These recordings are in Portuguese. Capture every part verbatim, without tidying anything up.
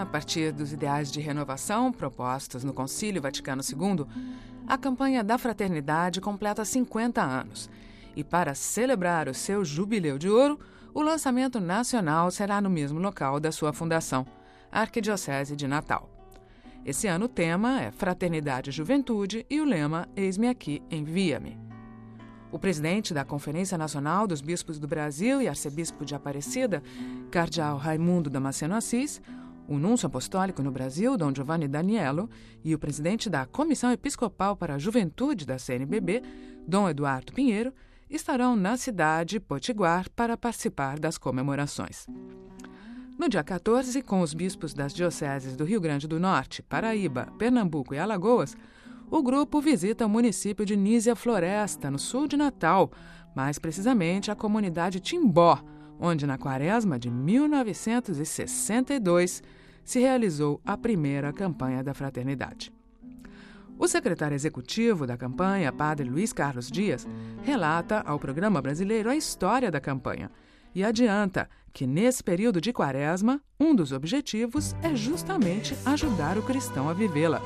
partir dos ideais de renovação propostos no Concílio Vaticano segundo, a campanha da Fraternidade completa cinquenta anos. E para celebrar o seu jubileu de ouro, o lançamento nacional será no mesmo local da sua fundação, a Arquidiocese de Natal. Esse ano o tema é Fraternidade e Juventude e o lema Eis-me aqui, envia-me. O presidente da Conferência Nacional dos Bispos do Brasil e arcebispo de Aparecida, cardeal Raimundo Damasceno Assis, o núncio apostólico no Brasil, Dom Giovanni Daniello, e o presidente da Comissão Episcopal para a Juventude da C N B B, Dom Eduardo Pinheiro, estarão na cidade potiguar para participar das comemorações. No dia quatorze, com os bispos das dioceses do Rio Grande do Norte, Paraíba, Pernambuco e Alagoas, o grupo visita o município de Nísia Floresta, no sul de Natal, mais precisamente a comunidade Timbó, onde na quaresma de mil novecentos e sessenta e dois se realizou a primeira campanha da Fraternidade. O secretário executivo da campanha, padre Luiz Carlos Dias, relata ao programa brasileiro a história da campanha e adianta que, nesse período de quaresma, um dos objetivos é justamente ajudar o cristão a vivê-la.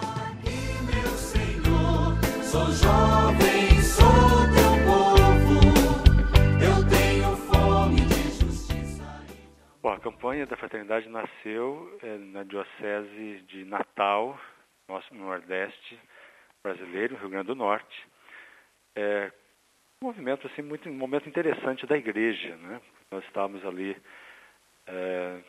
Sou jovem, sou teu povo, eu tenho fome de justiça. Bom, a campanha da Fraternidade nasceu é, na Diocese de Natal, nosso Nordeste brasileiro, Rio Grande do Norte. É um movimento, assim, muito, um momento interessante da igreja, né? Nós estávamos ali, é,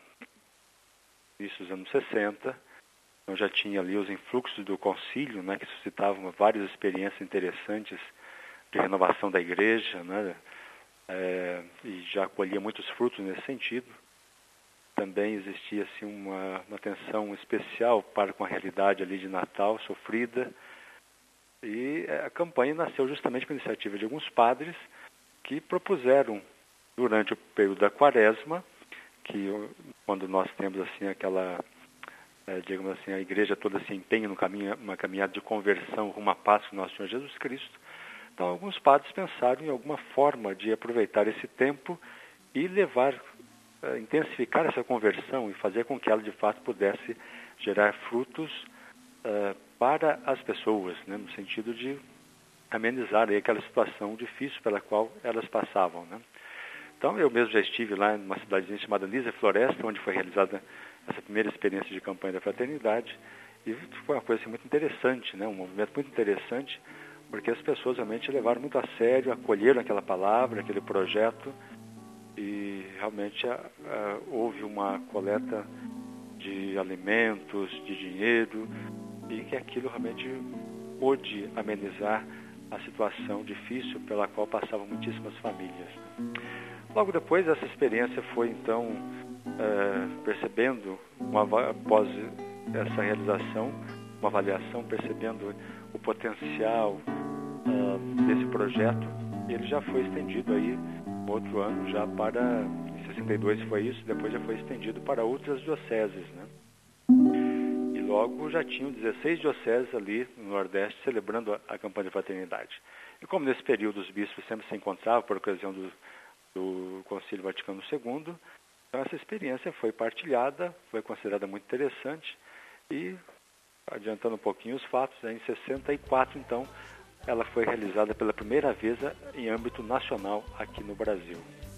isso nos anos sessenta, então já tinha ali os influxos do concílio, né, que suscitavam várias experiências interessantes de renovação da igreja, né, é, e já colhia muitos frutos nesse sentido. Também existia assim, uma, uma atenção especial para com a realidade ali de Natal, sofrida, e a campanha nasceu justamente por iniciativa de alguns padres que propuseram, durante o período da quaresma, que quando nós temos assim aquela... É, digamos assim, a igreja toda se empenha no caminho, uma caminhada de conversão rumo à paz com nosso Senhor Jesus Cristo. Então, alguns padres pensaram em alguma forma de aproveitar esse tempo e levar, é, intensificar essa conversão e fazer com que ela, de fato, pudesse gerar frutos é, para as pessoas, né, no sentido de amenizar aí aquela situação difícil pela qual elas passavam, né. Então, eu mesmo já estive lá numa cidadezinha chamada Nísia Floresta, onde foi realizada essa primeira experiência de campanha da Fraternidade, e foi uma coisa assim, muito interessante, né? Um movimento muito interessante, porque as pessoas realmente levaram muito a sério, acolheram aquela palavra, aquele projeto, e realmente a, a, houve uma coleta de alimentos, de dinheiro, e que aquilo realmente pôde amenizar a situação difícil pela qual passavam muitíssimas famílias. Logo depois, essa experiência foi, então, uh, percebendo, uma, após essa realização, uma avaliação, percebendo o potencial uh, desse projeto, ele já foi estendido aí, no outro ano, já para, em sessenta e dois foi isso, depois já foi estendido para outras dioceses, né? E logo já tinham dezesseis dioceses ali no Nordeste celebrando a, a campanha de fraternidade. E como nesse período os bispos sempre se encontravam por ocasião do do Concílio Vaticano segundo, então essa experiência foi partilhada, foi considerada muito interessante e, adiantando um pouquinho os fatos, em sessenta e quatro, então, ela foi realizada pela primeira vez em âmbito nacional aqui no Brasil.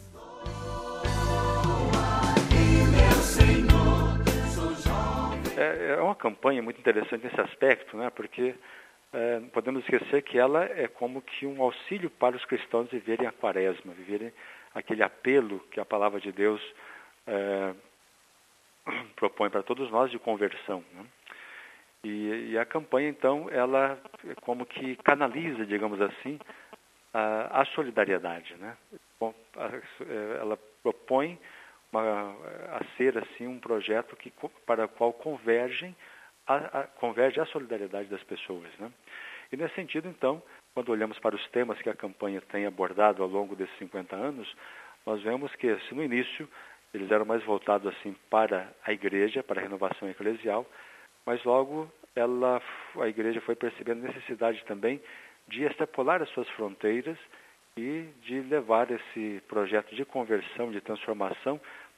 É, é uma campanha muito interessante nesse aspecto, né, porque é, podemos esquecer que ela é como que um auxílio para os cristãos viverem a quaresma, viverem aquele apelo que a palavra de Deus é, propõe para todos nós de conversão, né? E, e a campanha, então, ela é como que canaliza, digamos assim, a, a solidariedade, né? Bom, a, ela propõe uma, a ser assim um projeto que, para o qual convergem a, a, converge a solidariedade das pessoas, né? E nesse sentido, então, quando olhamos para os temas que a campanha tem abordado ao longo desses cinquenta anos, nós vemos que, se no início eles eram mais voltados assim para a igreja, para a renovação eclesial, mas logo ela, a igreja foi percebendo a necessidade também de extrapolar as suas fronteiras e de levar esse projeto de conversão, de transformação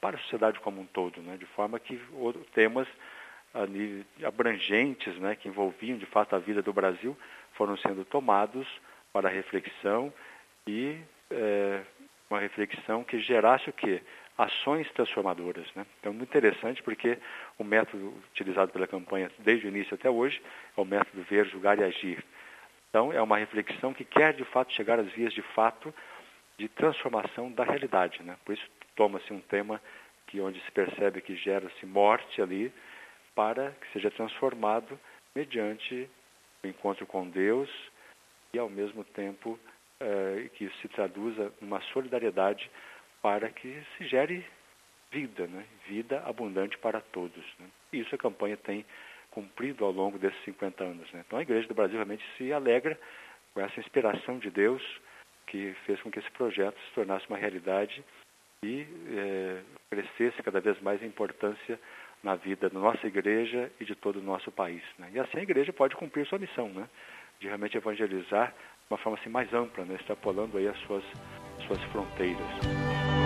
para a sociedade como um todo, né? De forma que temas ali abrangentes, né, que envolviam de fato a vida do Brasil, foram sendo tomados para reflexão e é, uma reflexão que gerasse o quê? Ações transformadoras, né? Então, muito interessante porque o método utilizado pela campanha desde o início até hoje é o método ver, julgar e agir. Então, é uma reflexão que quer de fato chegar às vias de fato de transformação da realidade, né? Por isso toma-se um tema que onde se percebe que gera-se morte ali, para que seja transformado mediante o encontro com Deus e, ao mesmo tempo, eh, que se traduza numa solidariedade para que se gere vida, né? Vida abundante para todos, né? E isso a campanha tem cumprido ao longo desses cinquenta anos, né? Então a Igreja do Brasil realmente se alegra com essa inspiração de Deus que fez com que esse projeto se tornasse uma realidade e eh, crescesse cada vez mais em importância na vida da nossa igreja e de todo o nosso país, né? E assim a igreja pode cumprir sua missão, né? De realmente evangelizar de uma forma assim mais ampla, né? Extrapolando aí as suas, suas fronteiras.